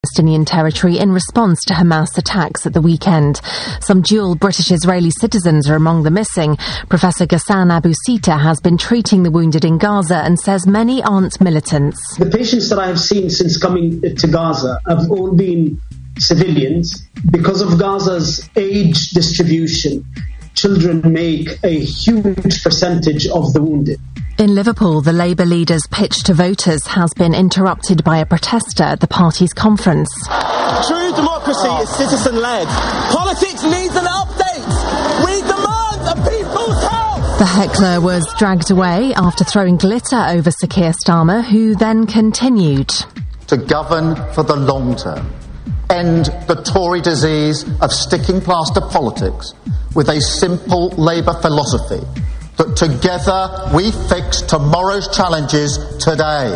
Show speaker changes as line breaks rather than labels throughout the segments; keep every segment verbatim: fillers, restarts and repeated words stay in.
Palestinian territory in response to Hamas attacks at the weekend. Some dual British-Israeli citizens are among the missing. Professor Ghassan Abu Sita has been treating the wounded in Gaza and says many aren't militants.
The patients that I have seen since coming to Gaza have all been civilians. Because of Gaza's age distribution, children make a huge percentage of the wounded.
In Liverpool, the Labour leader's pitch to voters has been interrupted by a protester at the party's conference.
True democracy is citizen-led. Politics needs an update. We demand the people's help.
The heckler was dragged away after throwing glitter over Sir Keir Starmer, who then continued.
To govern for the long term. End the Tory disease of sticking plaster politics with a simple Labour philosophy that together we fix tomorrow's challenges today.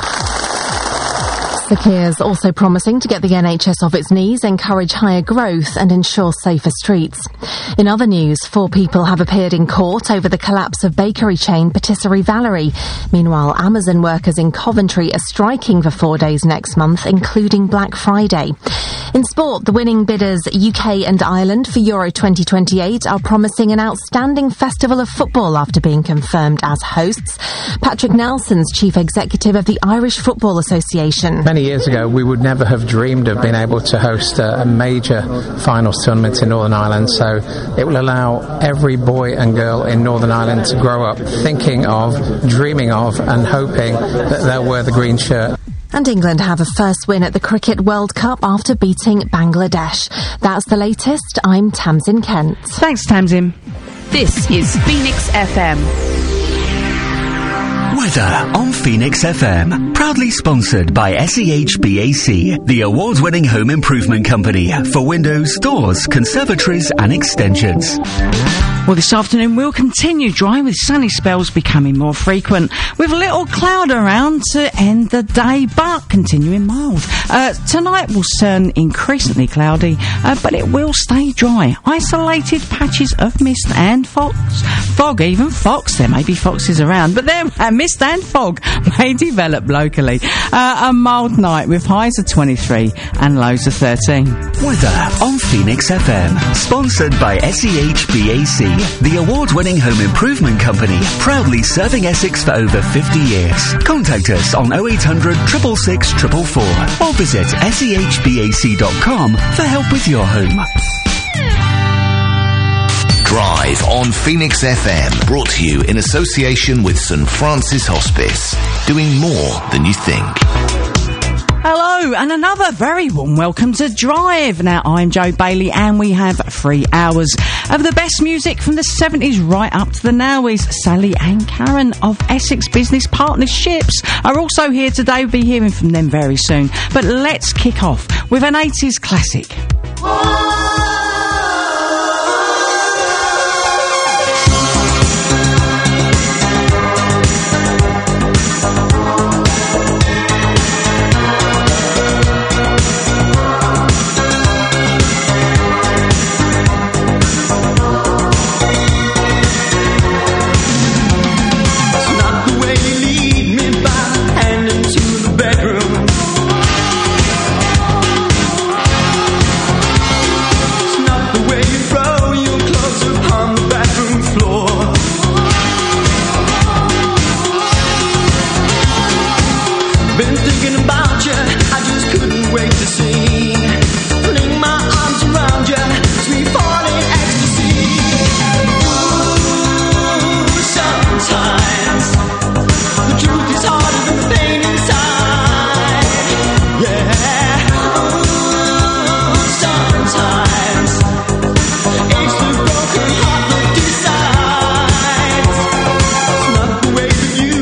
Sir Keir's also promising to get the N H S off its knees, encourage higher growth and ensure safer streets. In other news, four people have appeared in court over the collapse of bakery chain Patisserie Valerie. Meanwhile, Amazon workers in Coventry are striking for four days next month, including Black Friday. In sport, the winning bidders U K and Ireland for Euro twenty twenty-eight are promising an outstanding festival of football after being confirmed as hosts. Patrick Nelson's chief executive of the Irish Football Association.
Many years ago, we would never have dreamed of being able to host a, a major finals tournament in Northern Ireland, so it will allow every boy and girl in Northern Ireland to grow up thinking of, dreaming of and hoping that they'll wear the green shirt.
And England have a first win at the Cricket World Cup after beating Bangladesh. That's the latest. I'm Tamsin Kent.
Thanks, Tamsin.
This is Phoenix F M.
Weather on Phoenix F M, proudly sponsored by S E H B A C, the award-winning home improvement company for windows, doors, conservatories and extensions.
Well, this afternoon we'll continue dry with sunny spells becoming more frequent, with a little cloud around to end the day, but continuing mild. Uh, tonight will turn increasingly cloudy, uh, but it will stay dry. Isolated patches of mist and fox, fog, even fox. There may be foxes around, but there uh, mist and fog may develop locally. Uh, a mild night with highs of twenty-three and lows of thirteen.
Weather on Phoenix F M, sponsored by S E H B A C, the award-winning home improvement company, proudly serving Essex for over fifty years. Contact us on oh eight hundred, six six six, four four four or visit S E H B A C dot com for help with your home.
Drive on Phoenix F M, brought to you in association with St Francis Hospice, doing more than you think.
Hello, and another very warm welcome to Drive. Now, I'm Joe Bailey, and we have three hours of the best music from the seventies right up to the nowies. Sally and Karen of Essex Business Partnerships are also here today. We'll be hearing from them very soon. But let's kick off with an eighties classic.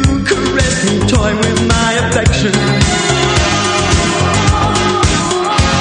Toy with my affection.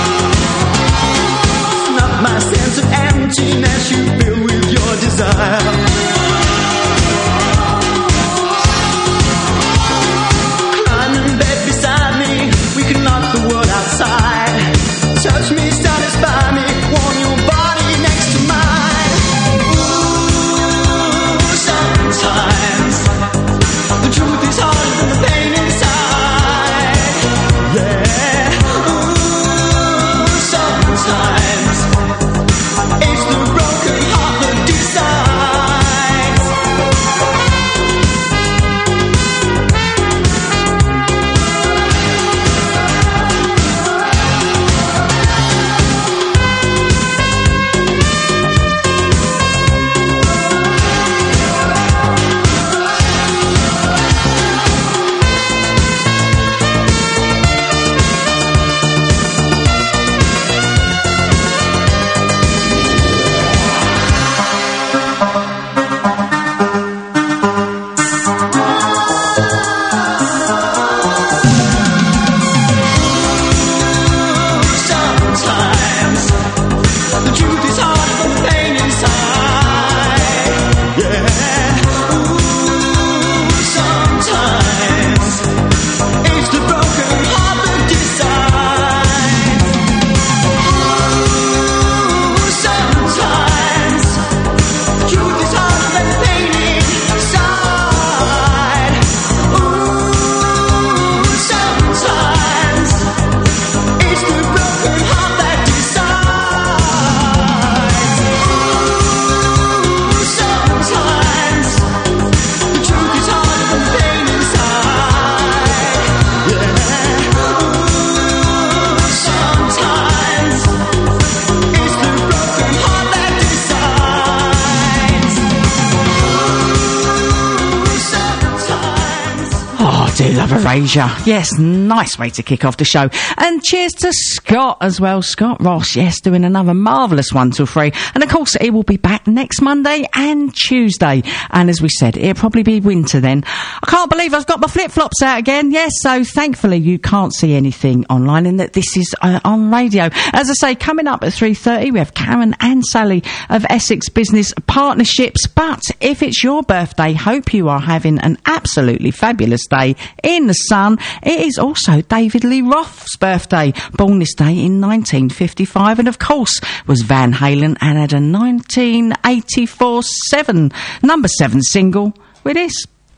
Love Erasure. Yes, nice way to kick off the show. And cheers to Scott as well. Scott Ross, yes, doing another marvellous one till three. And of course, he will be back next Monday and Tuesday. And as we said, it'll probably be winter then. I can't believe I've got my flip-flops out again. Yes, so thankfully you can't see anything online and that this is uh, on radio. As I say, coming up at three thirty, we have Karen and Sally of Essex Business Partnerships. But if it's your birthday, hope you are having an absolutely fabulous day in the sun. It is also David Lee Roth's birthday, born this day in nineteen fifty-five, and of course was Van Halen and had a nineteen eighty-four seven number seven single with this.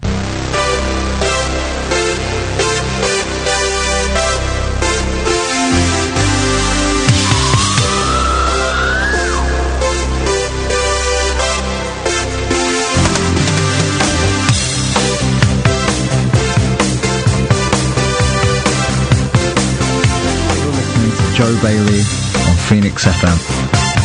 Joe Bailey on Phoenix F M.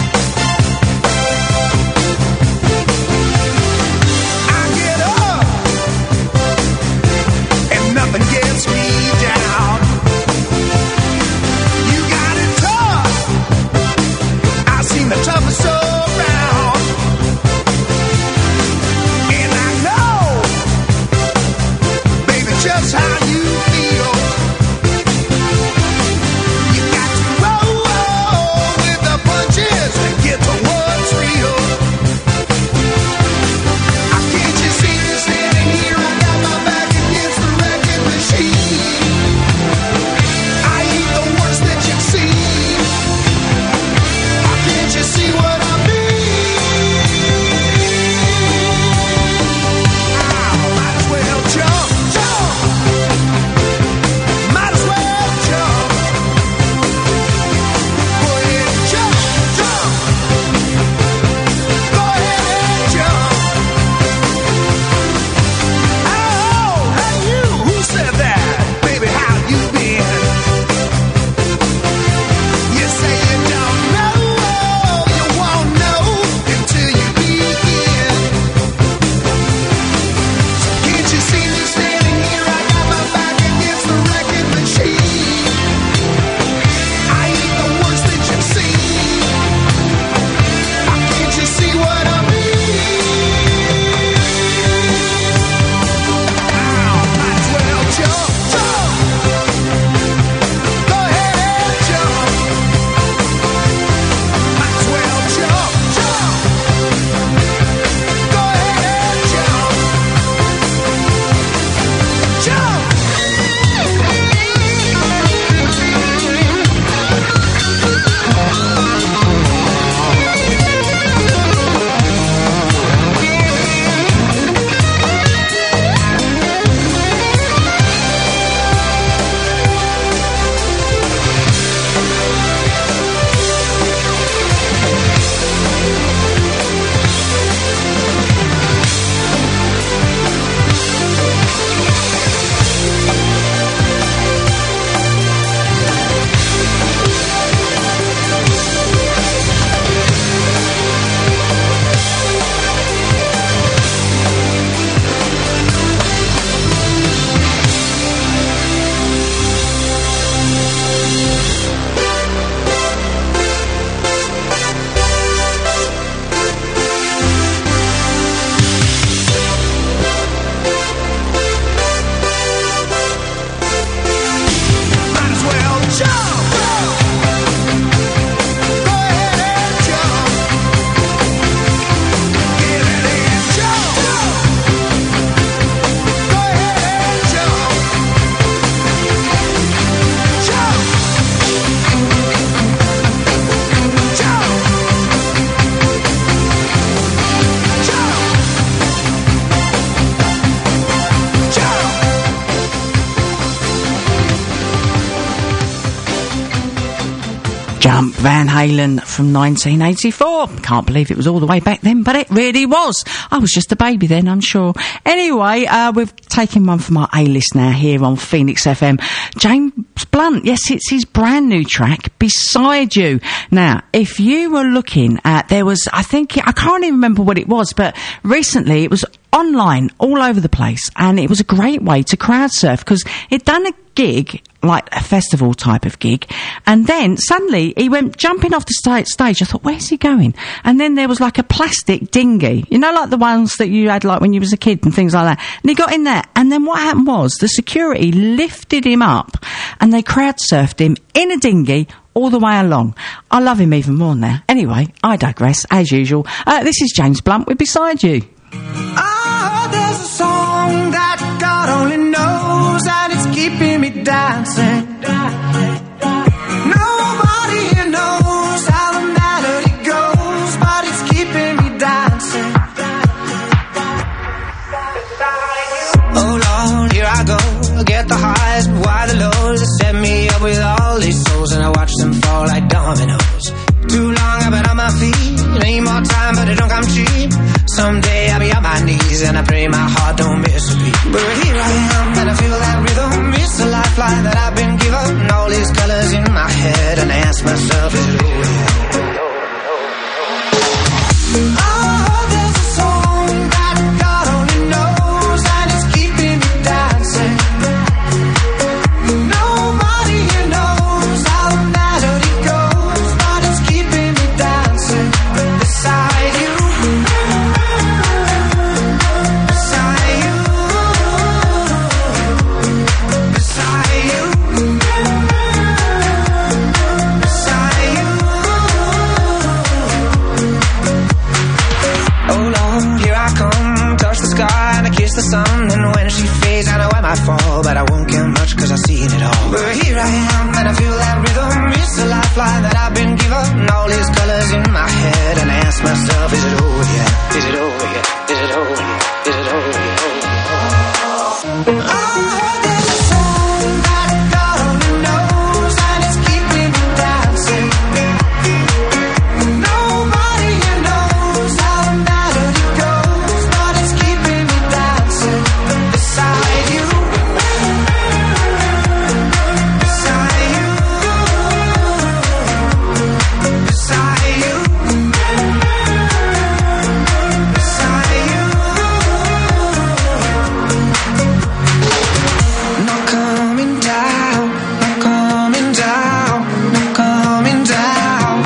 Jump, Van Halen from nineteen eighty-four. Can't believe it was all the way back then, but it really was. I was just a baby then, I'm sure. Anyway, uh, we've taken one from our A-list now here on Phoenix F M. James Blunt, yes, it's his brand new track, Beside You. Now, if you were looking at, there was, I think, I can't even remember what it was, but recently it was online all over the place, and it was a great way to crowd surf because he'd done a gig, like a festival type of gig, and then suddenly he went jumping off the sta- stage. I thought, where's he going? And then there was like a plastic dinghy, you know, like the ones that you had like when you was a kid and things like that. And he got in there, and then what happened was the security lifted him up and they crowd surfed him in a dinghy all the way along. I love him even more now. Anyway, I digress, as usual. Uh, this is James Blunt with Beside You.
Oh, there's a song that God only knows, and it's keeping me dancing. Nobody here knows how the melody goes, but it's keeping me dancing. Oh Lord, here I go, I get the highs, but why the lows? They set me up with all these souls, and I watch them fall like dominoes. Too long I've been on my feet, need more time, but it don't come cheap. Someday I'll be on my knees, and I pray my heart don't miss a beat. But here I am, and I feel that rhythm. It's a lifeline that I've been given. All these colors in my head, and I ask myself, is it over yet? Oh, there's a song that God only knows, and it's keeping me dancing. Nobody here knows how the melody goes, but it's keeping me dancing beside you. The sun, and when she fades I know I might fall, but I won't care much cause I've seen it all. But here I am, and I feel that rhythm. It's a lifeline that I've been given. All these colors in my head, and I ask myself, is it over yet? Is it over yet? Is it over yet? Is it over yet? Oh, there's a song that God only knows, and it's keeping me dancing. Nobody here knows how the melody goes, but it's keeping me dancing beside you, beside you, beside you, beside you. Not coming down, not coming down, not coming down.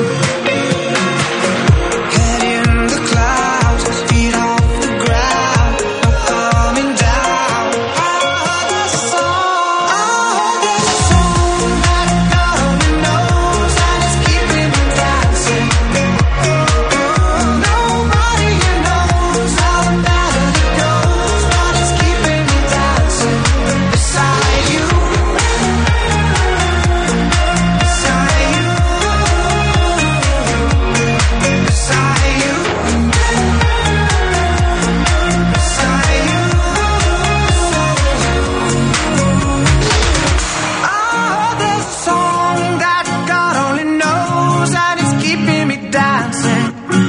Head in the clouds, feet off the ground, not coming down. Oh, there's a song, oh, there's a song that God only knows, and it's keeping me dancing. Nobody here knows how the melody goes, but it's keeping me dancing beside you, beside you, beside you, beside you. Oh, there's a song that God only knows, and it's keeping me dancing.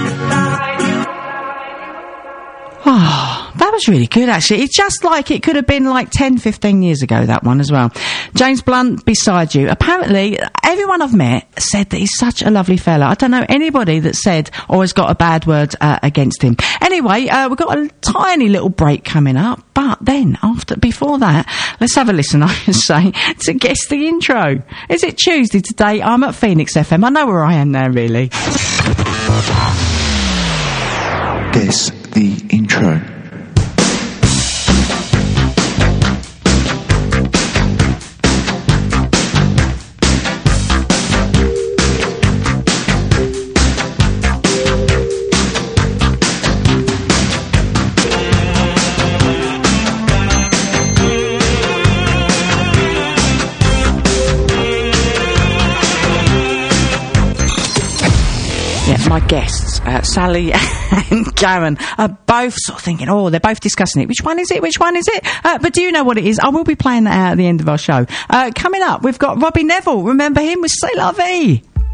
Oh, that was really good, actually. It's just like it could have been like ten, fifteen years ago, that one as well. James Blunt, Beside You. Apparently, everyone I've met said that he's such a lovely fella. I don't know anybody that said or has got a bad word uh, against him. Anyway, uh, we've got a tiny little break coming up, but then, after, before that, let's have a listen, I should say, to guess the intro. Is it Tuesday today? I'm at Phoenix F M. I know where I am now, really.
Guess the intro.
My guests, uh, Sally and Karen, are both sort of thinking, oh, they're both discussing it. Which one is it? Which one is it? Uh, but do you know what it is? I will be playing that out at the end of our show. Uh, coming up, we've got Robbie Neville. Remember him with C'est La Vie?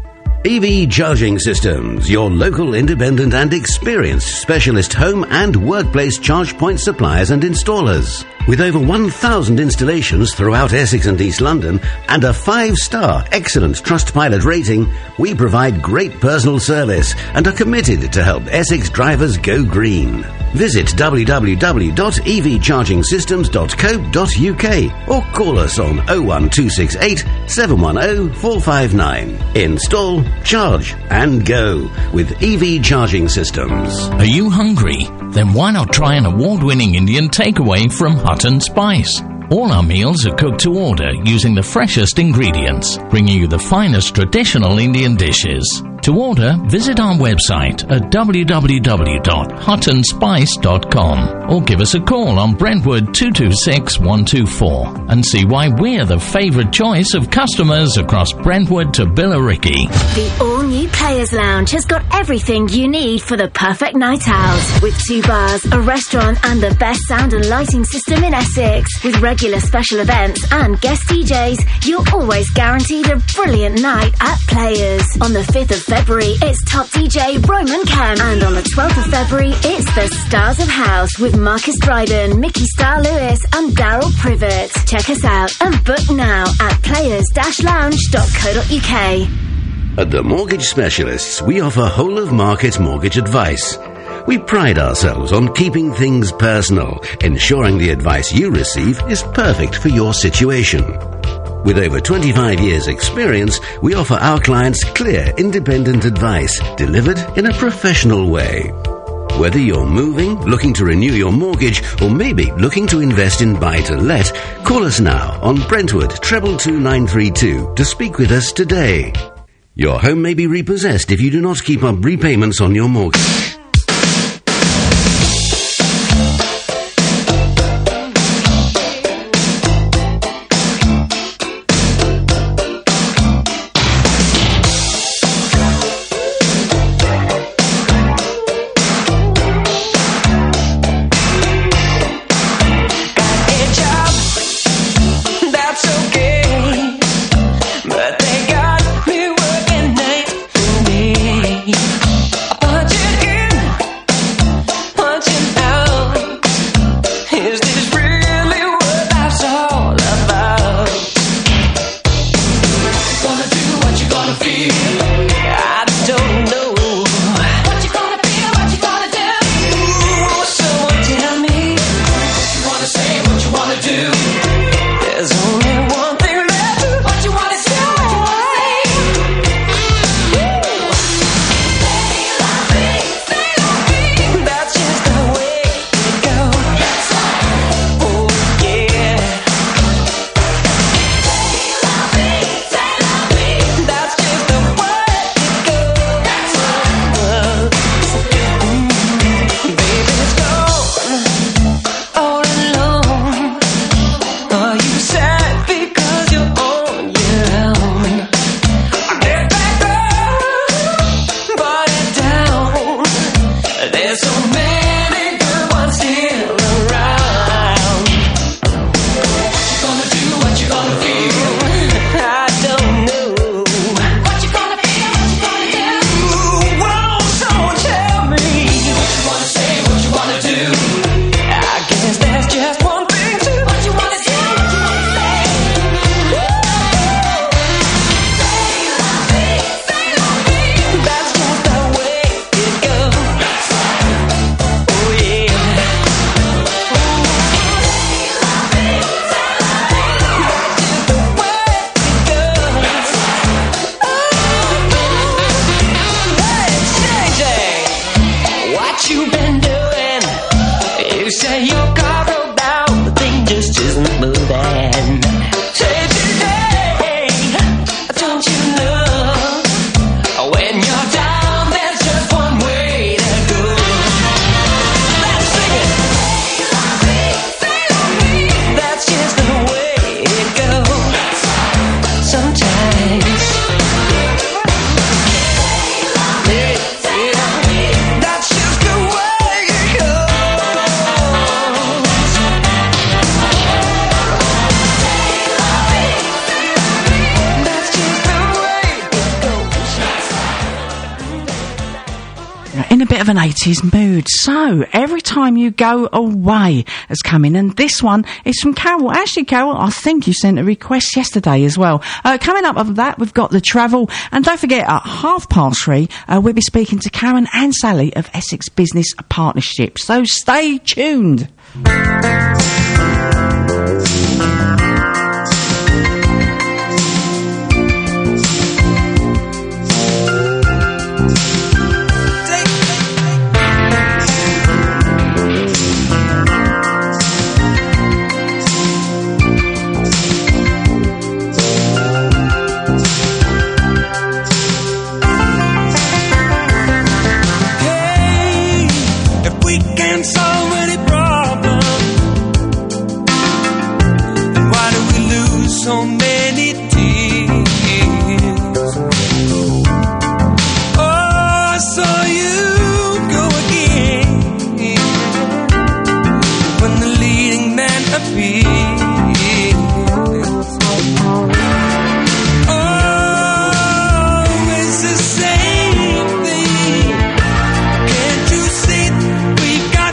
E V Charging Systems, your local independent and experienced specialist home and workplace charge point suppliers and installers. With over one thousand installations throughout Essex and East London and a five-star excellent Trustpilot rating, we provide great personal service and are committed to help Essex drivers go green. Visit w w w dot e v charging systems dot co dot u k or call us on oh one two six eight, seven one oh, four five nine. Install, charge and go with E V Charging Systems.
Are you hungry? Then why not try an award-winning Indian takeaway from Hut and Spice? All our meals are cooked to order using the freshest ingredients, bringing you the finest traditional Indian dishes. To order, visit our website at w w w dot hut and spice dot com or give us a call on Brentwood two two six, one two four and see why we're the favourite choice of customers across Brentwood to Billericay.
The all-new Players Lounge has got everything you need for the perfect night out. With two bars, a restaurant and the best sound and lighting system in Essex. With regular special events and guest D Js, you're always guaranteed a brilliant night at Players. On the fifth of February, it's top D J Roman Kemp. And on the twelfth of February, it's the Stars of House with Marcus Dryden, Mickey Star Lewis and Daryl Privet. Check us out and book now at players dash lounge dot co dot u k.
At the Mortgage Specialists, we offer whole-of-market mortgage advice. We pride ourselves on keeping things personal, ensuring the advice you receive is perfect for your situation. With over twenty-five years' experience, we offer our clients clear, independent advice delivered in a professional way. Whether you're moving, looking to renew your mortgage, or maybe looking to invest in buy-to-let, call us now on Brentwood treble two nine three two to speak with us today. Your home may be repossessed if you do not keep up repayments on your mortgage.
of an eighties mood. So, Every Time You Go Away has come in, and this one is from Carol. Actually, Carol, I think you sent a request yesterday as well. Uh, coming up after that, we've got The Travel, and don't forget, at half past three, uh, we'll be speaking to Karen and Sally of Essex Business Partnerships. So, stay tuned.
Solve any problem. And why do we lose so many tears? Oh, I saw you go again when the leading man appears. Oh, it's the same thing. Can't you see? We got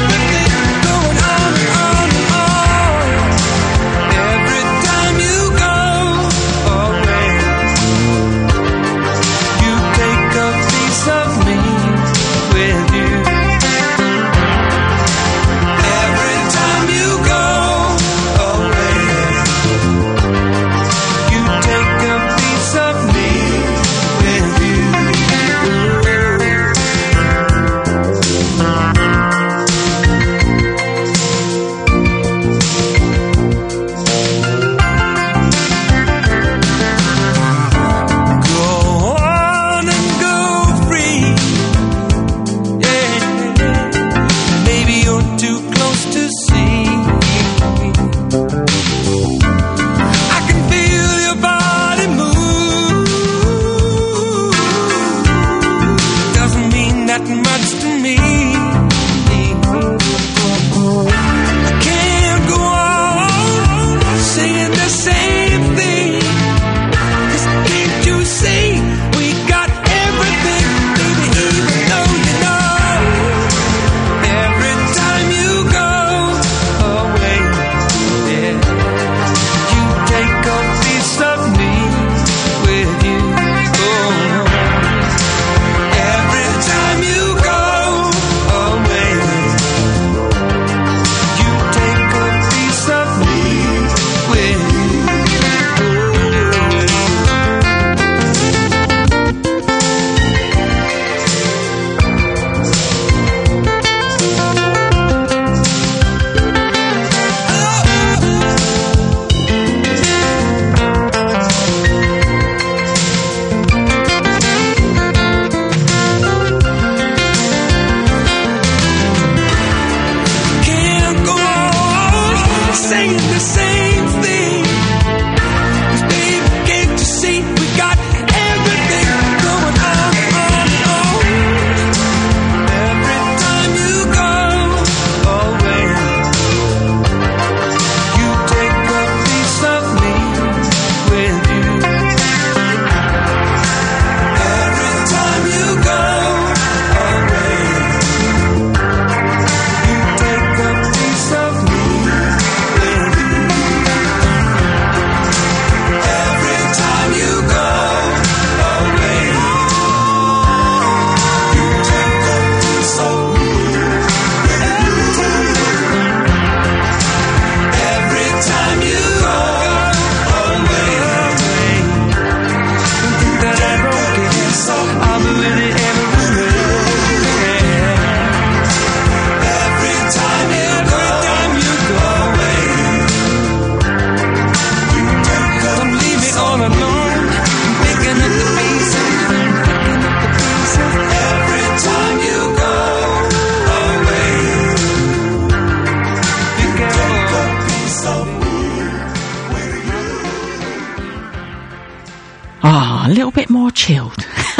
Ah, a little bit more chilled.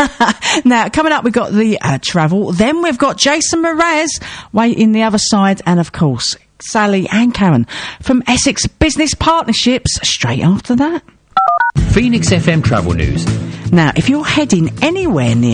Now, coming up, we've got the uh, travel. Then we've got Jason Mraz waiting the other side. And, of course, Sally and Karen from Essex Business Partnerships straight after that.
Phoenix F M Travel News.
Now, if you're heading anywhere near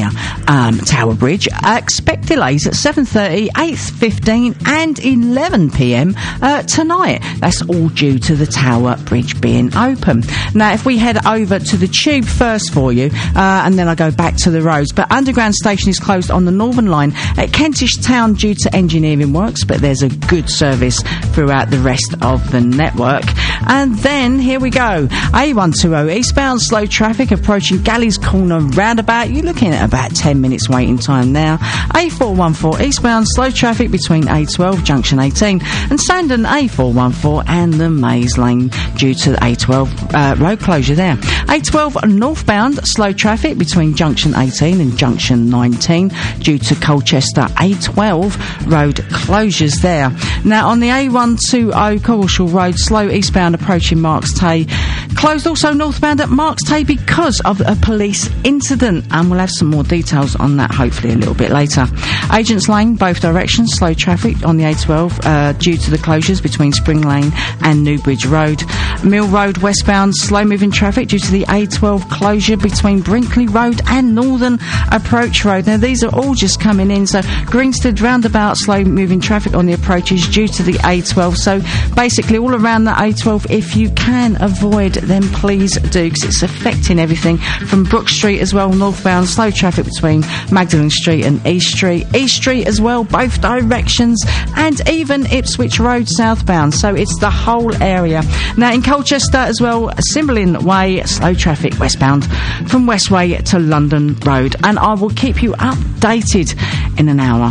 um, Tower Bridge. Uh, expect delays at seven thirty, eight fifteen and eleven p m uh, tonight. That's all due to the Tower Bridge being open. Now, if we head over to the Tube first for you, uh, and then I go back to the roads. But Underground Station is closed on the Northern Line at Kentish Town due to engineering works, but there's a good service throughout the rest of the network. And then, here we go. A one twenty eastbound, slow traffic approaching Galleys Corner roundabout. You're looking at about ten minutes waiting time now. A four one four eastbound, slow traffic between A twelve, junction eighteen, and Sandon A four one four and the Maze Lane due to the A twelve uh, road closure there. A twelve northbound, slow traffic between junction eighteen and junction nineteen due to Colchester A twelve road closures there. Now, on the A one twenty Coggleshall Road, slow eastbound approaching Marks Tay. Closed also northbound at Marks Tay because of a police incident, and we'll have some more details on that hopefully a little bit later. Agents Lane, both directions, slow traffic on the A twelve uh, due to the closures between Spring Lane and Newbridge Road. Mill Road westbound, slow moving traffic due to the A twelve closure between Brinkley Road and Northern Approach Road. Now, these are all just coming in, so Greenstead roundabout, slow moving traffic on the approaches due to the A twelve. So basically all around the A twelve, if you can avoid, then please do, because it's affecting everything from Brook Street as well, northbound, slow traffic between Magdalen Street and East Street. East Street as well, both directions, and even Ipswich Road southbound. So it's the whole area. Now, in Colchester as well, Cymberlin Way, slow traffic westbound from Westway to London Road. And I will keep you updated in an hour.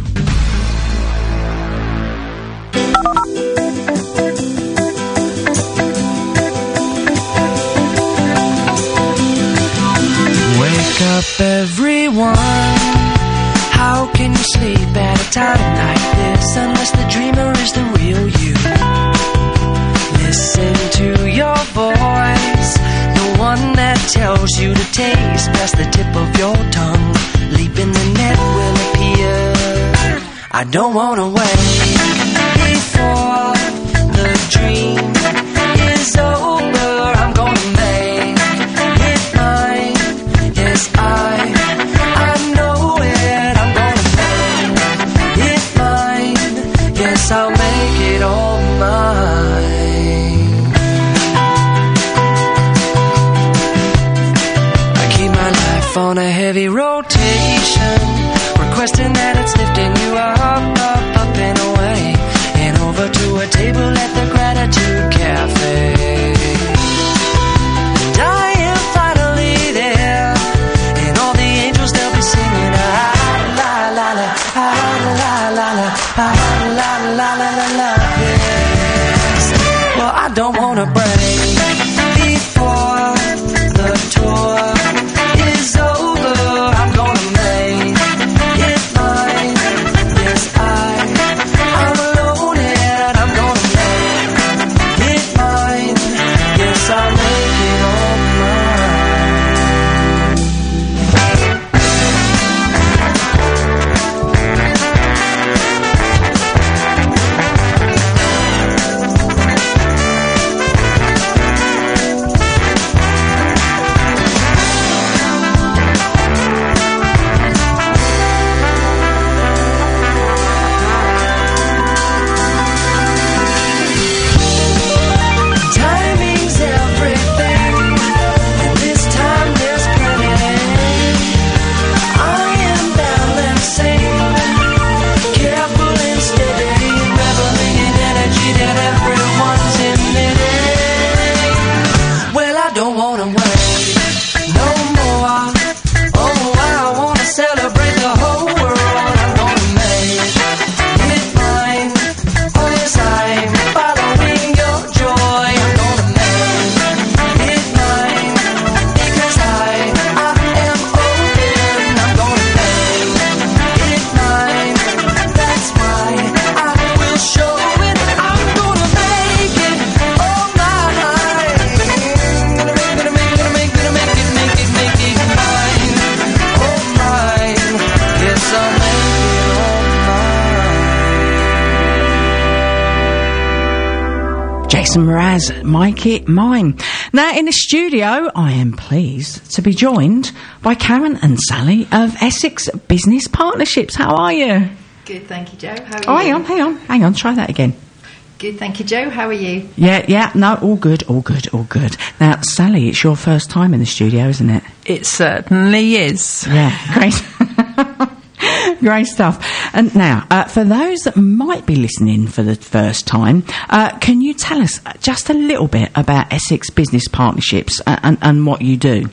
Wake up, everyone. How can you sleep at a time like this unless the dreamer is the real you? Listen to your voice, the one that tells you to taste past the tip of your tongue. Leap in the net will appear. I don't wanna wait before the dream is over. I'm gonna make it mine. Yes, I, I know it. I'm gonna make it mine. Yes, I'll make it all mine. On a heavy rotation, requesting that it's lifting you up, up, up and away, and over to a table at the Gratitude Cafe. And I am finally there, and all the angels, they'll be singing a la la la, la la la la, la la la la la la. Yes. Well, I don't wanna break before the tour is over. I'm gonna make it mine. Yes, I, I'm alone and I'm gonna make it mine. Yes, I'll make it all
Jason Mraz, Make It Mine. Now, in the studio, I am pleased to be joined by Karen and Sally of Essex Business Partnerships. How are you?
Good, thank you, Joe. How are
oh,
you?
hang on, hang on, hang on. Try that again.
Good, thank you, Joe. How are you?
Yeah, yeah, no, all good, all good, all good. Now, Sally, it's your first time in the studio, isn't it?
It certainly is.
Yeah, great. Great stuff. And now, uh, for those that might be listening for the first time, uh, can you tell us just a little bit about Essex Business Partnerships and, and, and what you do?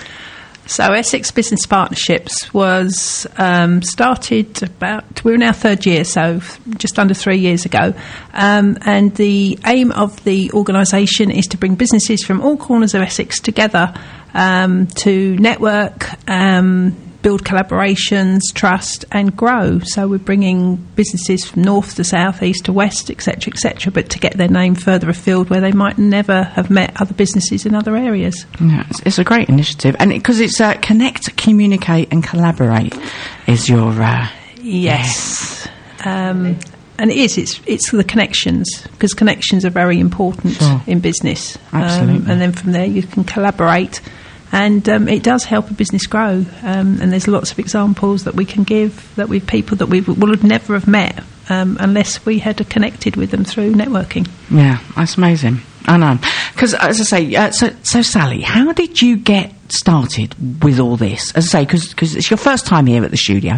So Essex Business Partnerships was um, started about, we're in our third year, so just under three years ago. Um, and the aim of the organisation is to bring businesses from all corners of Essex together um, to network, um, build collaborations, trust and grow. So we're bringing businesses from north to south, east to west, et cetera, et cetera, but to get their name further afield where they might never have met other businesses in other areas.
Yeah, it's, it's a great initiative. And because it, it's uh, connect, communicate and collaborate is your... Uh,
yes. Yeah. Um, and it is, it's, it's the connections, because connections are very important sure. in business.
Absolutely.
Um, and then from there you can collaborate. And um, it does help a business grow. Um, and there's lots of examples that we can give that with people that we would have never have met um, unless we had connected with them through networking.
Yeah, that's amazing. I know. Because, as I say, uh, so, so Sally, how did you get started with all this? As I say, because it's your first time here at the studio.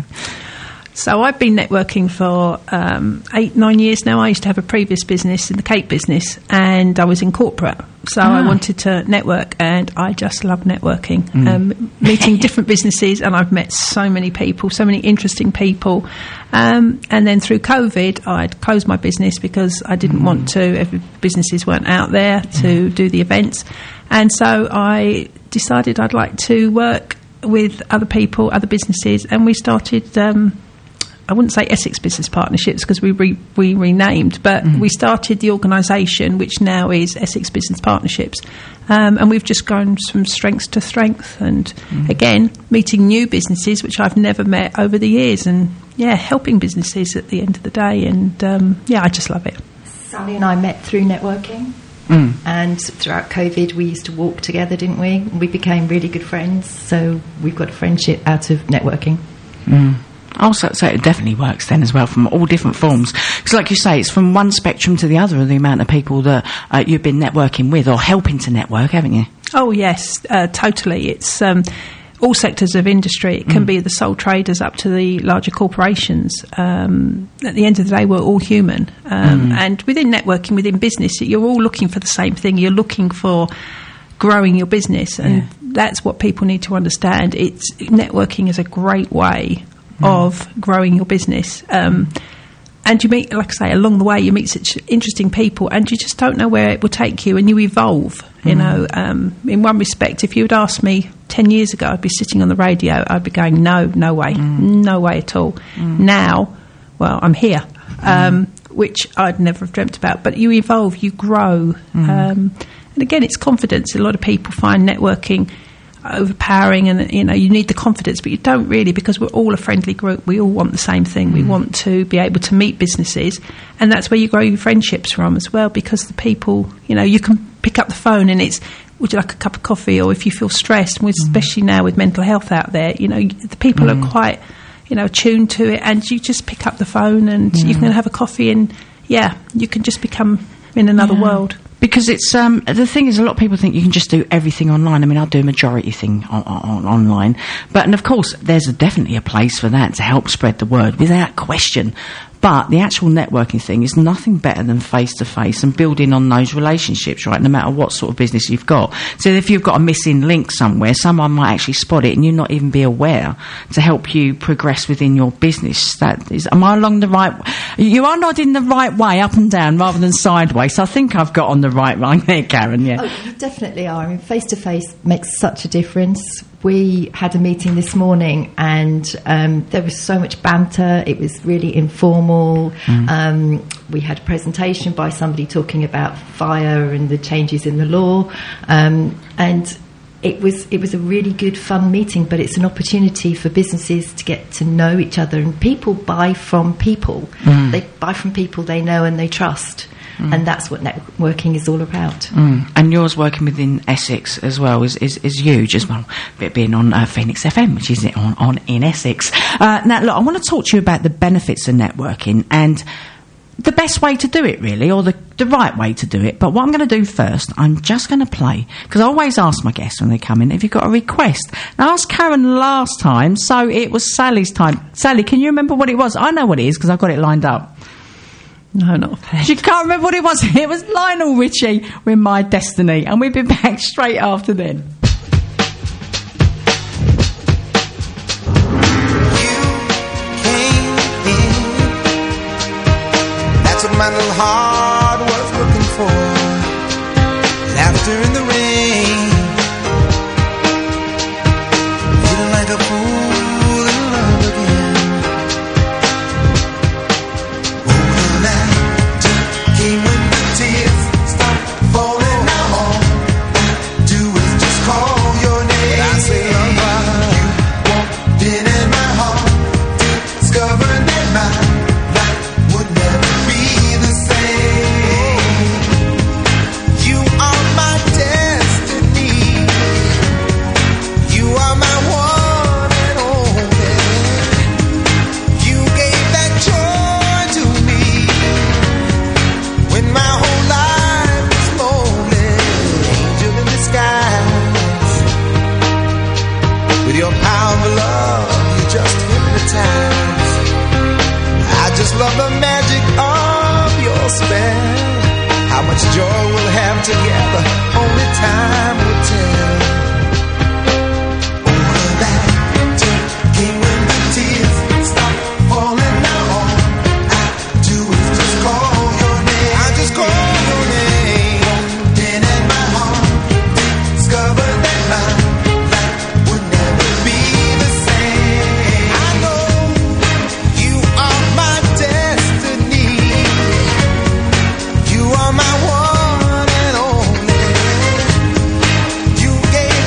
So I've been networking for um, eight, nine years now. I used to have a previous business in the cake business and I was in corporate. So ah. I wanted to network and I just love networking, mm. um, meeting different businesses, and I've met so many people, so many interesting people. Um, and then through COVID, I'd closed my business because I didn't mm. want to. Every, businesses weren't out there to mm. do the events. And so I decided I'd like to work with other people, other businesses, and we started... Um, I wouldn't say Essex Business Partnerships because we re- we renamed, but mm. we started the organisation, which now is Essex Business Partnerships, um, and we've just gone from strength to strength. And mm. again, meeting new businesses, which I've never met over the years, and yeah, helping businesses at the end of the day. And um, yeah, I just love it.
Sally and I met through networking, mm. and throughout COVID, we used to walk together, didn't we? We became really good friends, so we've got a friendship out of networking.
Mm. Also, so it definitely works then as well from all different forms. Because like you say, it's from one spectrum to the other of the amount of people that uh, you've been networking with or helping to network, haven't you?
Oh, yes, uh, totally. It's um, all sectors of industry. It can mm. be the sole traders up to the larger corporations. Um, at the end of the day, we're all human. Um, mm. And within networking, within business, you're all looking for the same thing. You're looking for growing your business. And yeah. that's what people need to understand. It's networking is a great way of growing your business, um, and you meet, like I say, along the way you meet such interesting people, and you just don't know where it will take you, and you evolve. Mm. You know, um, in one respect, if you had asked me ten years ago, I'd be sitting on the radio, I'd be going, no, no way, mm. no way at all. Mm. Now, well, I'm here, um, mm. which I'd never have dreamt about. But you evolve, you grow, mm. um, and again, it's confidence. A lot of people find networking overpowering, and you know you need the confidence, but you don't really, because we're all a friendly group. We all want the same thing. Mm. We want to be able to meet businesses, and that's where you grow your friendships from as well, because the people, you know, you can pick up the phone and it's, would you like a cup of coffee? Or if you feel stressed, mm. especially now with mental health out there, you know, the people mm. are quite, you know, attuned to it, and you just pick up the phone and mm. you can have a coffee, and yeah, you can just become in another yeah. world.
Because it's um, the thing is, a lot of people think you can just do everything online. I mean, I do a majority thing on, on, online, but and of course, there's a, definitely a place for that to help spread the word without question. But the actual networking thing is nothing better than face-to-face and building on those relationships, right, no matter what sort of business you've got. So if you've got a missing link somewhere, someone might actually spot it and you not even be aware to help you progress within your business. That is, am I along the right... You are nodding the right way, up and down, rather than sideways. So I think I've got on the right line there, Karen, yeah.
Oh, you definitely are. I mean, face-to-face makes such a difference. We had a meeting this morning and um, there was so much banter. It was really informal. Mm. Um, we had a presentation by somebody talking about fire and the changes in the law. Um, and it was it was a really good, fun meeting, but it's an opportunity for businesses to get to know each other. And people buy from people. Mm. They buy from people they know and they trust.
Mm.
And that's what networking is all about.
Mm. And yours working within Essex as well is, is, is huge as well, being on uh, Phoenix F M, which is on, on in Essex. Uh, now, look, I want to talk to you about the benefits of networking and the best way to do it, really, or the, the right way to do it. But what I'm going to do first, I'm just going to play, because I always ask my guests when they come in, have you got a request? I asked Karen last time, so it was Sally's time. Sally, can you remember what it was? I know what it is, because I've got it lined up.
No, not offhand.
You can't remember what it was? It was Lionel Richie with My Destiny, and we'll be back straight after then.
My little heart was looking for laughter in the rain, feeling like a fool in love again. Oh, the laughter came when the tears stopped falling. Now all I do is just call your name. I say, lover, you walked in in my heart, discovered that my life would never be. I just love the magic of your spell. How much joy we'll have together, only time will tell. Oh, the laughter came when the tears stopped falling. Now all I do is just call your name. I just call your name. Walked in at my heart, discovered that my life would never be the same. I know you are my destiny. You are my one and only. You gave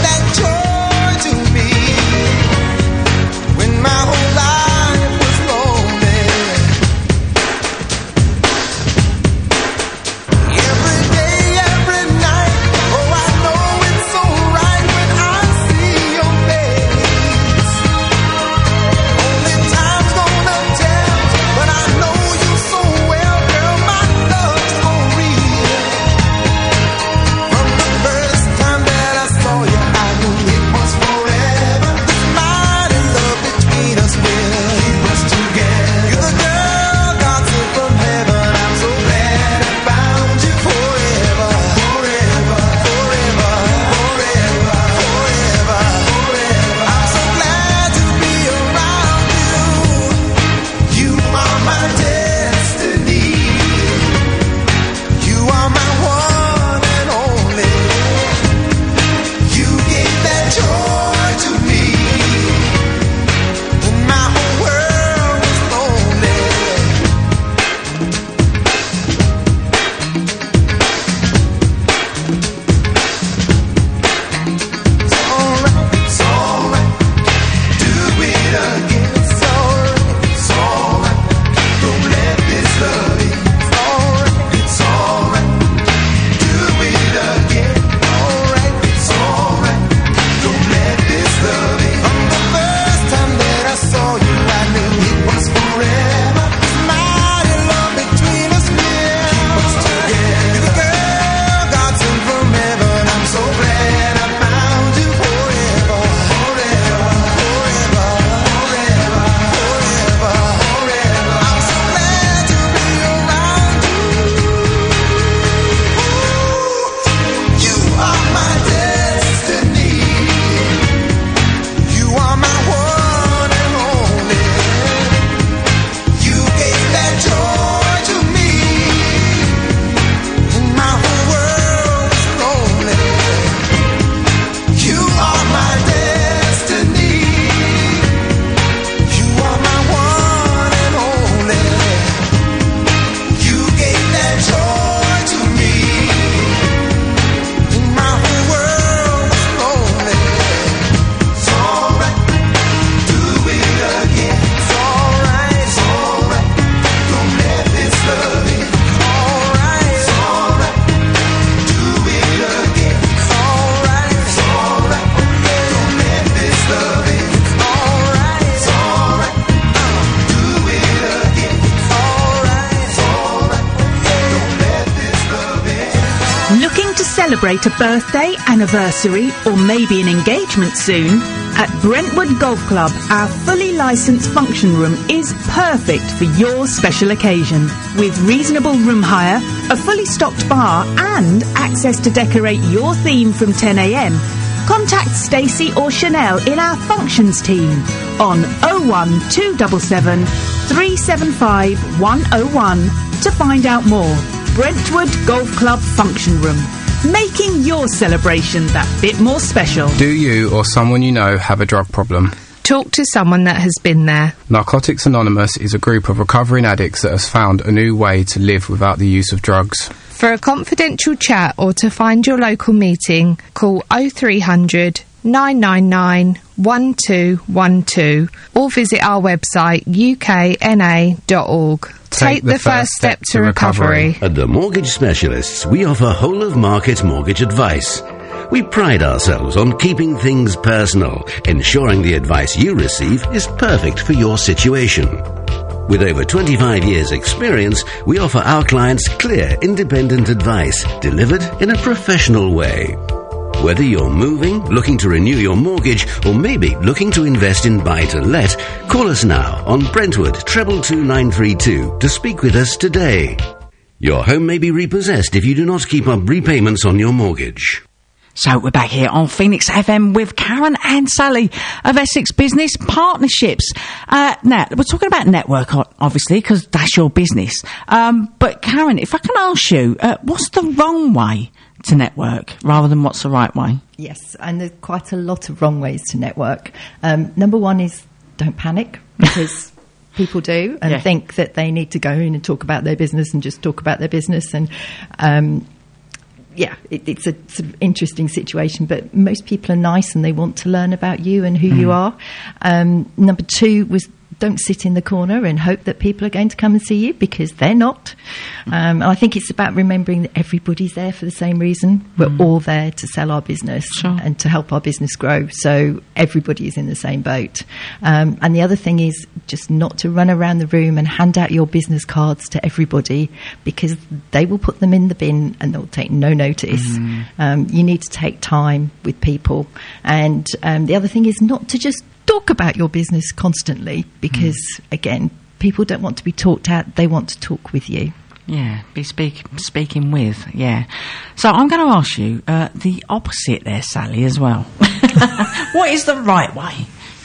celebrate a birthday, anniversary, or maybe an engagement soon? At Brentwood Golf Club, our fully licensed function room is perfect for your special occasion. With reasonable room hire, a fully stocked bar, and access to decorate your theme from ten a m, contact Stacey or Chanel in our functions team on oh one two seven seven, three seven five, one oh one to find out more. Brentwood Golf Club Function Room, making your celebration that bit more special.
Do you or someone you know have a drug problem?
Talk to someone that has been there.
Narcotics Anonymous is a group of recovering addicts that has found a new way to live without the use of drugs.
For a confidential chat or to find your local meeting, call oh three hundred, nine nine nine, one two one two or visit our website u k n a dot org. Take, Take the, the first step, step to recovery.
recovery. At the Mortgage Specialists, we offer whole-of-market mortgage advice. We pride ourselves on keeping things personal, ensuring the advice you receive is perfect for your situation. With over twenty-five years' experience, we offer our clients clear, independent advice delivered in a professional way. Whether you're moving, looking to renew your mortgage, or maybe looking to invest in buy-to-let, call us now on Brentwood treble two nine three two to speak with us today. Your home may be repossessed if you do not keep up repayments on your mortgage.
So we're back here on Phoenix F M with Karen and Sally of Essex Business Partnerships. Uh, now, we're talking about network, obviously, because that's your business. Um, but Karen, if I can ask you, uh, what's the wrong way to network rather than what's the right way?
Yes, and there's quite a lot of wrong ways to network. Um, number one is don't panic, because people do and yeah. think that they need to go in and talk about their business and just talk about their business. And um, yeah, it, it's a sort of interesting situation, but most people are nice and they want to learn about you and who mm. you are. Um, number two was don't sit in the corner and hope that people are going to come and see you, because they're not. Um, and I think it's about remembering that everybody's there for the same reason. We're mm. all there to sell our business sure. and to help our business grow. So everybody is in the same boat. Um, and the other thing is just not to run around the room and hand out your business cards to everybody, because they will put them in the bin and they'll take no notice. Mm. Um, you need to take time with people. And um, the other thing is not to just talk about your business constantly, because mm. again, people don't want to be talked at, they want to talk with you.
Yeah, be speak, speaking with, yeah. So I'm going to ask you uh, the opposite there, Sally, as well. What is the right way?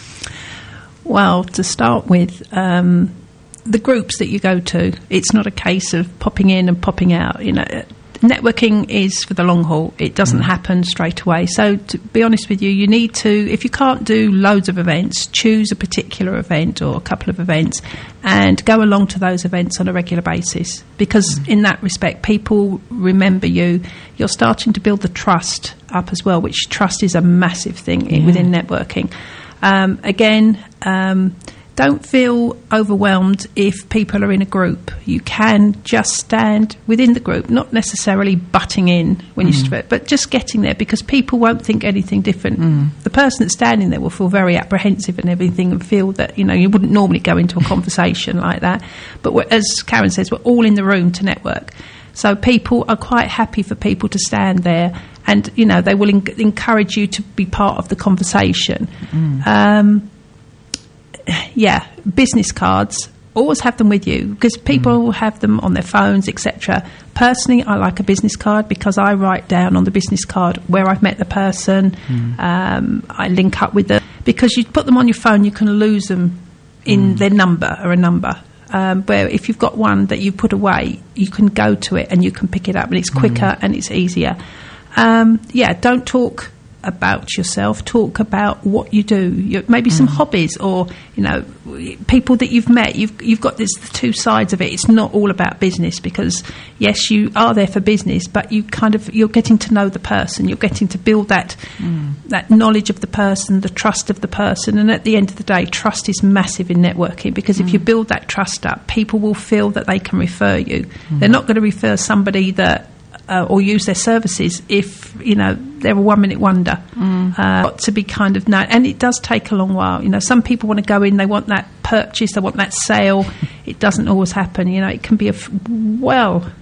Well, to start with, um, the groups that you go to, it's not a case of popping in and popping out, you know. Networking is for the long haul. It doesn't mm. happen straight away. So to be honest with you, you need to, if you can't do loads of events, choose a particular event or a couple of events and go along to those events on a regular basis, because mm. in that respect, people remember you. You're starting to build the trust up as well, which trust is a massive thing yeah. within networking. Um, again, um, don't feel overwhelmed if people are in a group. You can just stand within the group, not necessarily butting in when mm. you strip, but just getting there, because people won't think anything different. Mm. The person that's standing there will feel very apprehensive and everything and feel that, you know, you wouldn't normally go into a conversation like that. But we're, as Karen says, we're all in the room to network. So people are quite happy for people to stand there and, you know, they will en- encourage you to be part of the conversation. Mm. Um, yeah, business cards, always have them with you, because people mm. have them on their phones, et cetera. Personally, I like a business card because I write down on the business card where I've met the person. Mm. Um, I link up with them, because you put them on your phone, you can lose them in mm. their number or a number. Um, where if you've got one that you put away, you can go to it and you can pick it up, and it's quicker mm. and it's easier. Um, yeah, don't talk about yourself, talk about what you do, your, maybe mm. some hobbies, or, you know, people that you've met. You've you've got this two sides of it. It's not all about business, because yes, you are there for business, but you kind of you're getting to know the person, you're getting to build that mm. that knowledge of the person, the trust of the person. And at the end of the day, trust is massive in networking, because mm. if you build that trust up, people will feel that they can refer you. Mm. They're not going to refer somebody that Uh, or use their services if, you know, they're a one-minute wonder. Mm. Uh, got to be kind of known. And it does take a long while. You know, some people want to go in, they want that purchase, they want that sale. It doesn't always happen. You know, it can be a, f- well,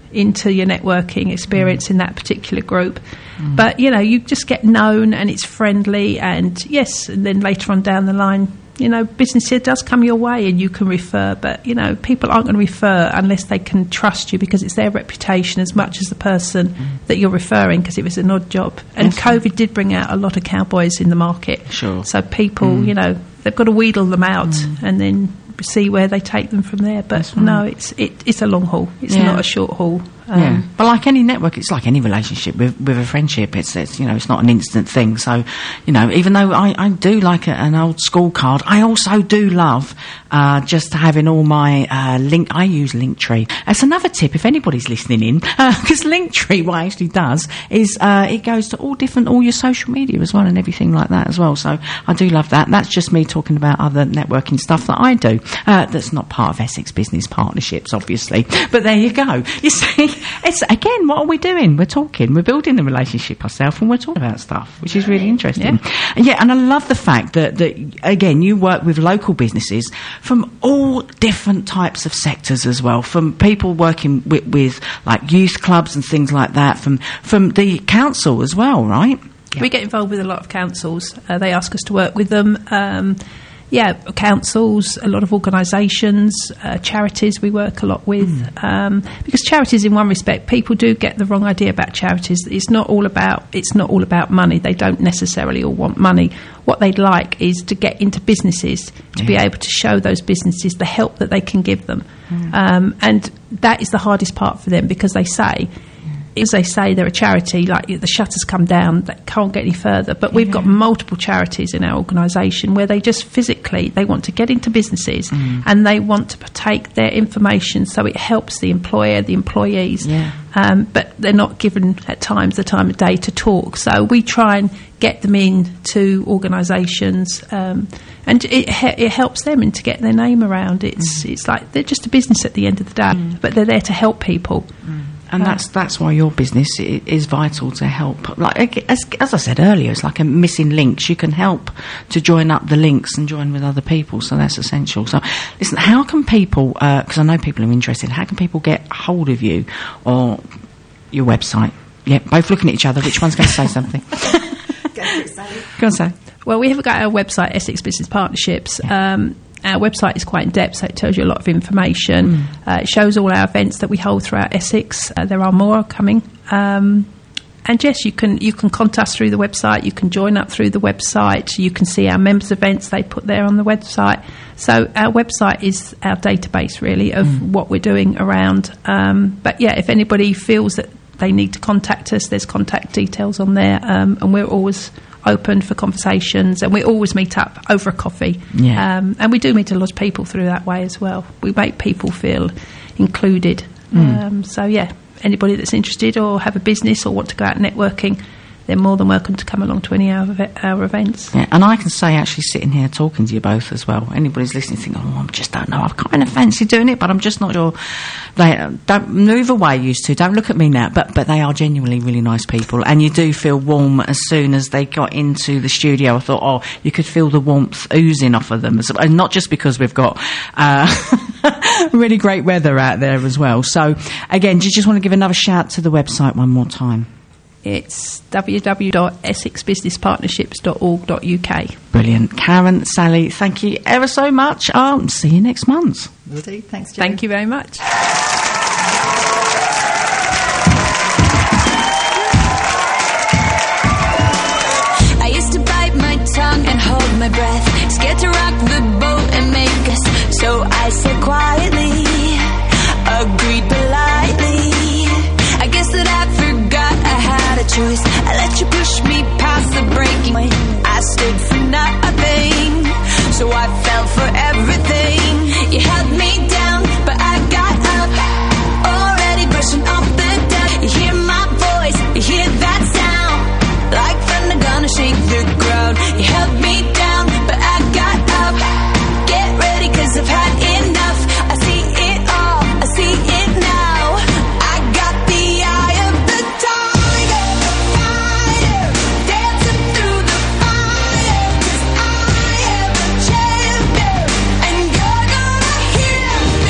into your networking experience
Mm.
in that particular group.
Mm.
But, you know, you just get known and it's friendly, and yes, and then later on down the line, you know, business here does come your way and you can refer, but, you know, people aren't going to refer unless they can trust you, because it's their reputation as much as the person mm. that you're referring, because it was an odd job. And yes. COVID did bring out a lot of cowboys in the market.
Sure.
So people,
Mm.
you know, they've got to wheedle them out
Mm.
and then see where they take them from there. But
right.
no, it's it, it's a long haul. It's
Yeah.
not a short haul. Um,
yeah. But like any network, it's like any relationship with, with a friendship. It's, it's, you know, it's not an instant thing. So, you know, even though I, I do like a, an old school card, I also do love uh, just having all my uh, link. I use Linktree. That's another tip if anybody's listening in, because uh, Linktree, what it actually does is uh, it goes to all different, all your social media as well and everything like that as well. So I do love that. That's just me talking about other networking stuff that I do. Uh, that's not part of Essex Business Partnerships, obviously. But there you go. You see. It's again, what are we doing? We're talking, we're building the relationship ourselves, and we're talking about stuff, which is really interesting. Yeah, and, yeah, and I love the fact that, that again, you work with local businesses from all different types of sectors as well, from people working with, with like youth clubs and things like that, from from the council as well, right?
Yeah. We get involved with a lot of councils. Uh, they ask us to work with them. Um, Yeah, councils, a lot of organisations, uh, charities we work a lot with. Mm. Um, because charities, in one respect, people do get the wrong idea about charities. It's not all about it's not all about money. They don't necessarily all want money. What they'd like is to get into businesses, to yeah. be able to show those businesses the help that they can give them. Mm. Um, and that is the hardest part for them, because they say, as they say, they're a charity, like the shutters come down, they can't get any further. But we've yeah. got multiple charities in our organisation where they just physically, they want to get into businesses mm. and they want to take their information so it helps the employer, the employees. Yeah. Um, but they're not given at times the time of day to talk. So we try and get them in to organisations, um, and it, it helps them and to get their name around. It's mm. it's like they're just a business at the end of the day, mm. but they're there to help people.
Mm. And that's that's why your business is vital, to help. Like as, as I said earlier, it's like a missing links. You can help to join up the links and join with other people, so that's essential. So, listen, how can people? Because uh, I know people are interested. How can people get hold of you or your website? Yeah, both looking at each other. Which one's going to say something?
Go for it, Sally.
Go on, Sally.
Well, we have got our website, Essex Business Partnerships. Yeah. Um, Our website is quite in-depth, so it tells you a lot of information. Mm. Uh, it shows all our events that we hold throughout Essex. Uh, there are more coming. Um, and yes, you can you can contact us through the website. You can join up through the website. You can see our members' events they put there on the website. So our website is our database, really, of mm. what we're doing around. Um, but, yeah, if anybody feels that they need to contact us, there's contact details on there. Um, and we're always open for conversations, and we always meet up over a coffee.
Yeah.
Um, and we do meet a lot of people through that way as well. We make people feel included.
Mm.
Um, so, yeah, anybody that's interested or have a business or want to go out networking, they're more than welcome to come along to any of our, our events.
Yeah, and I can say, actually, sitting here talking to you both as well, anybody's listening thinking, oh, I just don't know, I kind of fancy doing it, but I'm just not sure. They uh, don't move away, used to, don't look at me now, but but they are genuinely really nice people, and you do feel warm as soon as they got into the studio. I thought, oh, you could feel the warmth oozing off of them, and not just because we've got uh, really great weather out there as well. So, again, do you just want to give another shout to the website one more time?
It's w w w dot essex business partnerships dot org dot u k.
Brilliant. Karen, Sally, thank you ever so much. Um, see you next month.
Will do. Thanks, Jo.
Thank you very much.
I used to bite my tongue and hold my breath, scared to rock the boat and make us. So I said quietly, agreed politely. I guess that I forgot I had a choice. I let you push me past the breaking point. I stood for nothing, so I fell for everything. You held me down, but I got up, already brushing off the dust. You hear my voice, you hear that sound, like thunder gonna shake the ground. You held me down, but I got up. Get ready, 'cause I've had enough. I see it all, I see it now. I got the eye of the tiger, fighter, dancing through the fire. 'Cause I am a champion, and you're gonna hear me.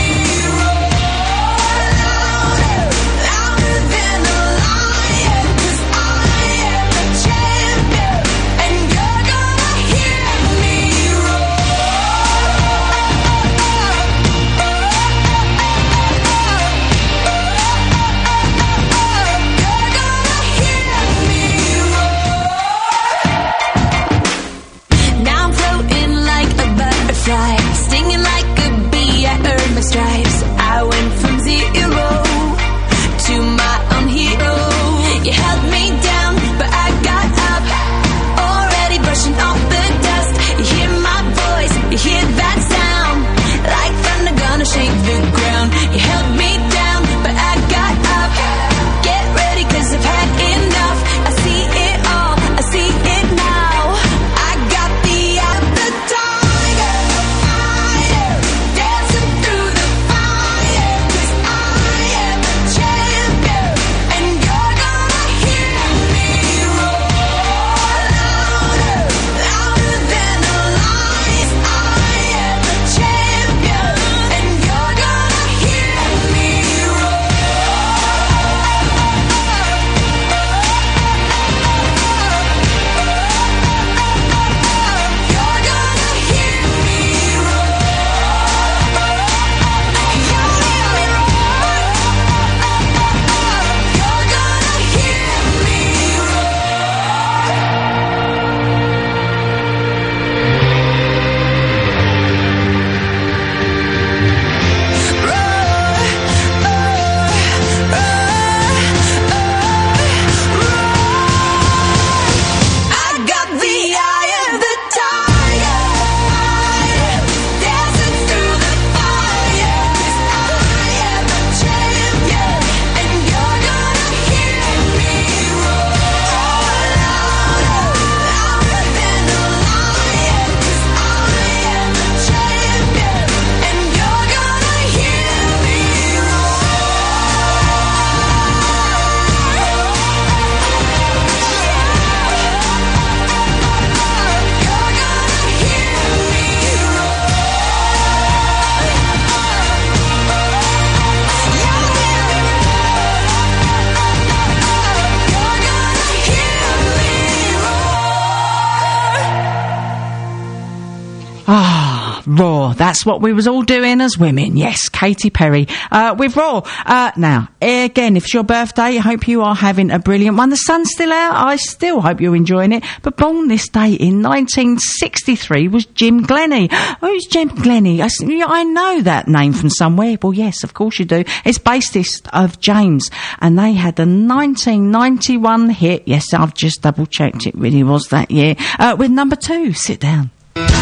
Raw. That's what we was all doing as women. Yes, Katy Perry uh, with Raw. Uh, now, again, if it's your birthday, I hope you are having a brilliant one. The sun's still out. I still hope you're enjoying it. But born this day in nineteen sixty-three was Jim Glennie. Who's Jim Glennie? I, I know that name from somewhere. Well, yes, of course you do. It's bassist of James. And they had the nineteen ninety-one hit. Yes, I've just double checked. It really was that year. Uh, with number two, Sit Down.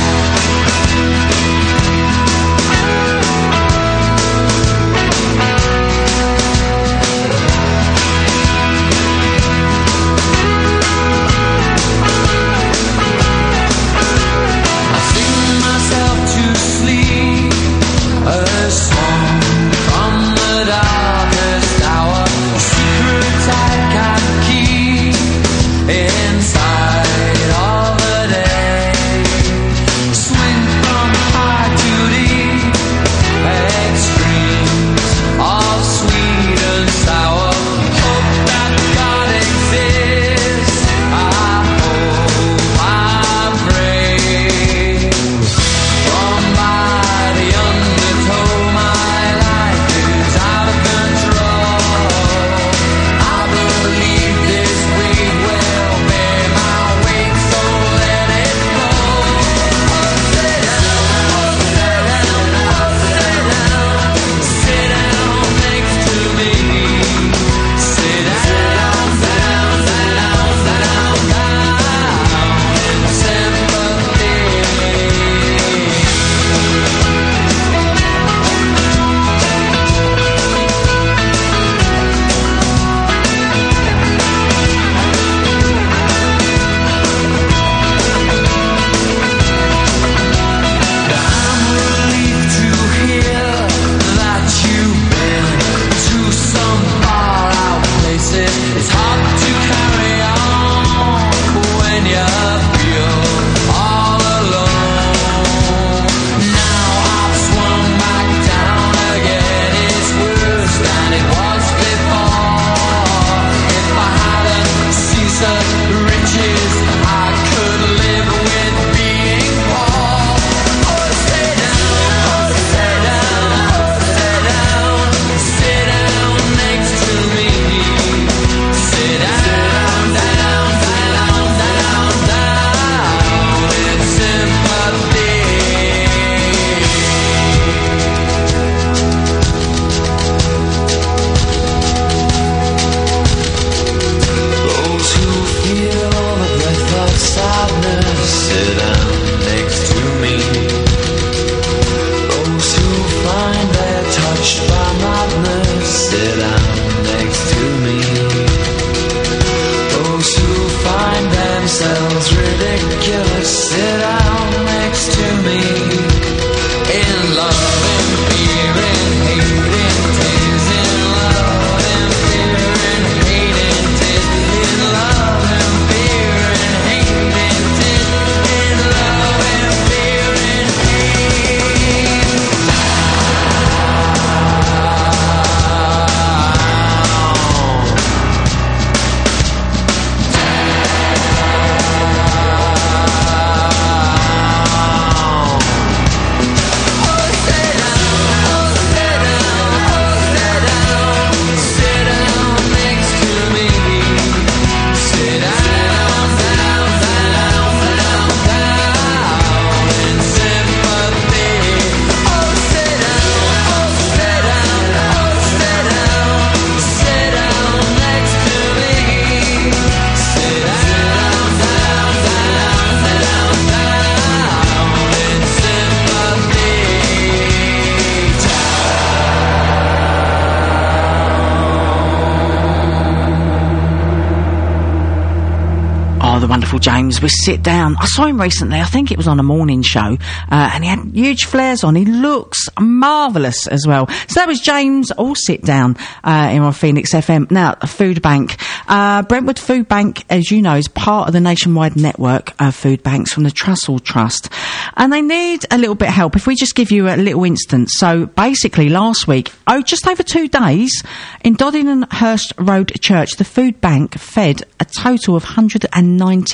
Inside all the day, swing from high to deep, extremes of sweet and sour. Hope that God exists. I hope, I pray. From by the undertow, my life is out of control. I believe this week will bear my weight, so let it go. Sit down, sit down, sit down, sit down next to me. Sit down, down, down, down, down in sympathy. I'm relieved to hear that you've been to some far out places. It's hard to carry on when you feel all alone. Now I've swung back down again. It's worse than it was before. If I hadn't seen such riches, I could live with being poor. Oh, sit down, oh, sit down, oh, sit down, sit down next to me. Sit down, down, down, down, down in sympathy. Those who feel the breath of sadness, sit down next to me. Those who find they're touched by madness, sit down next to me. Those who find themselves ridiculous, sit down next to me. In love, in fear, in hate, in tears, in love, in fear, in hate, in tears, in love, in fear, in hate, in tears, in love, in fear, in hate.
Oh, the wonderful James with Sit Down. I saw him recently. I think it was on a morning show. Uh, and he had huge flares on. He looks marvellous as well. So that was James, all Sit Down, uh, here on Phoenix F M. Now, a food bank. Uh, Brentwood Food Bank, as you know, is part of the nationwide network of food banks from the Trussell Trust. And they need a little bit of help. If we just give you a little instance. So basically last week, oh, just over two days, in Doddinghurst Road Church, the food bank fed a total of one hundred ninety-nine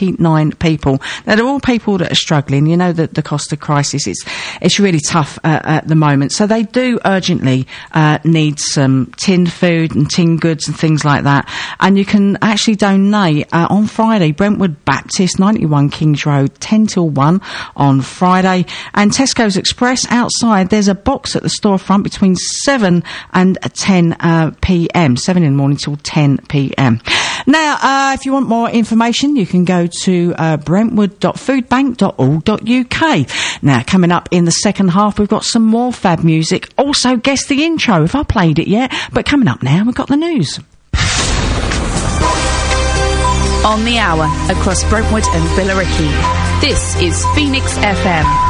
nine people. Now, they're all people that are struggling. You know that the cost of crisis, it's, it's really tough uh, at the moment. So they do urgently uh, need some tinned food and tinned goods and things like that. And you can actually donate uh, on Friday, Brentwood Baptist, ninety-one Kings Road, ten till one on Friday. And Tesco's Express outside, there's a box at the storefront between seven and ten p m, seven in the morning till ten p m. Now, uh, if you want more information, you can go to uh, brentwood dot foodbank dot org dot u k. Now, coming up in the second half, we've got some more fab music. Also, guess the intro, if I played it yet. But coming up now, we've got the news.
On the hour, across Brentwood and Billericay. This is Phoenix F M.